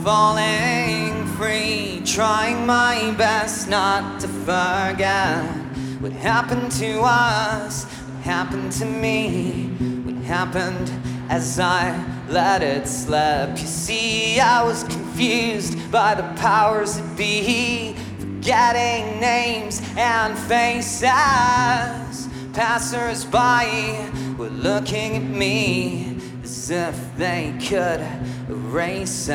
falling free, trying my best not to forget what happened to us, what happened to me, what happened as I let it slip. You see, I was confused by the powers that be, forgetting names and faces. Passers-by were looking at me as if they could erase